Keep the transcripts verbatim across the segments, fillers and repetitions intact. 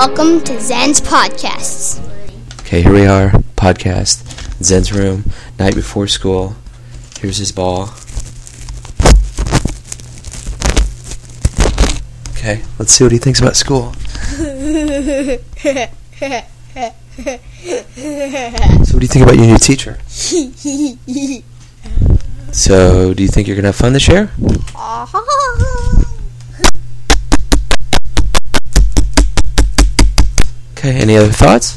Welcome to Zen's Podcasts. Okay, here we are, podcast, Zen's room, night before school. Here's his ball. Okay, let's see what he thinks about school. So what do you think about your new teacher? So, do you think you're going to have fun this year? Okay, any other thoughts?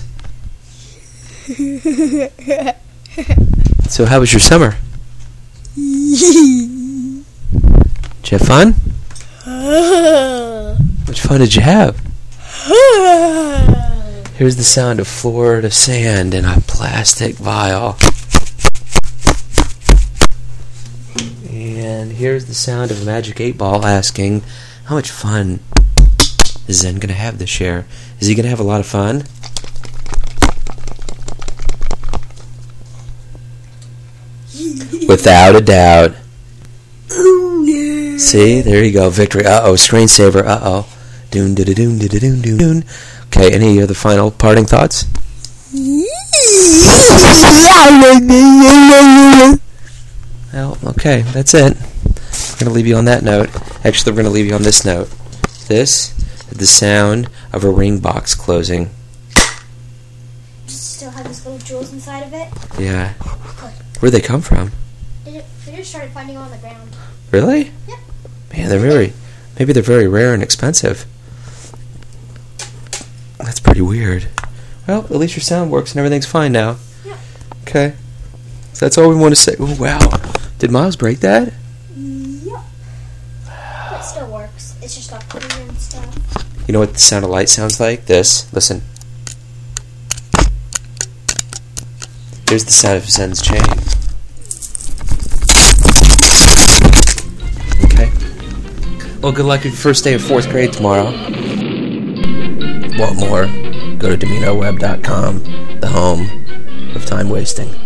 So how was your summer? Did you have fun? How much fun did you have? Here's the sound of Florida sand in a plastic vial. And here's the sound of a Magic eight Ball asking, how much fun is Zen going to have this year? Is he going to have a lot of fun? Without a doubt. See, there you go, victory. Uh-oh, screensaver, uh-oh. Doon, doon, doon, doon, doon, doon, doon. Okay, any other final parting thoughts? Well, okay, that's it. We're going to leave you on that note. Actually, we're going to leave you on this note. This is the sound of a ring box closing. Does it still have these little jewels inside of it? Yeah. Where'd they come from? They just started finding them on the ground. Really? Yep. Man, they're very, maybe they're very rare and expensive. That's pretty weird. Well, at least your sound works and everything's fine now. Yep. Okay. So that's all we want to say. Oh, wow. Did Miles break that? Yep. But it still works. It's just got clear and stuff. You know what the sound of light sounds like? This. Listen. Here's the sound of Zen's chain. Okay. Well, good luck with your first day of fourth grade tomorrow. Want more? Go to Domino Web dot com, the home of time wasting.